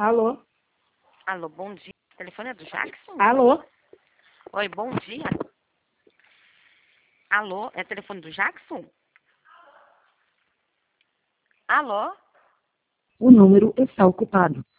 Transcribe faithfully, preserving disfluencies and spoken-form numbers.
Alô? Alô, bom dia. O telefone é do Jackson? Alô? Oi, bom dia. Alô, é telefone do Jackson? Alô? O número está ocupado.